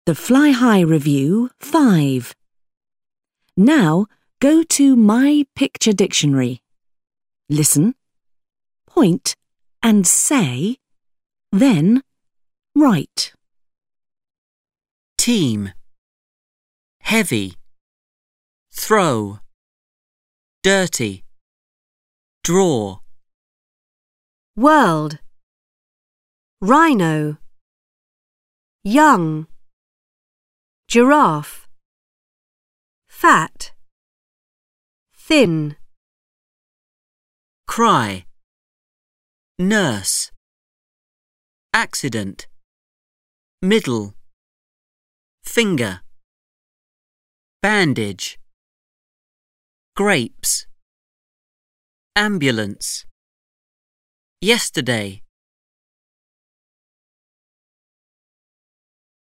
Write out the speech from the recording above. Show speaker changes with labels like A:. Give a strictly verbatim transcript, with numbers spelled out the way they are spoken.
A: The Fly High Review five. Now go to My Picture Dictionary. Listen, point and say, then write.
B: Team, heavy, throw, dirty, draw.
C: World, rhino, young, giraffe, fat, thin.
B: Cry, nurse, accident, middle, finger, bandage, grapes, ambulance, yesterday,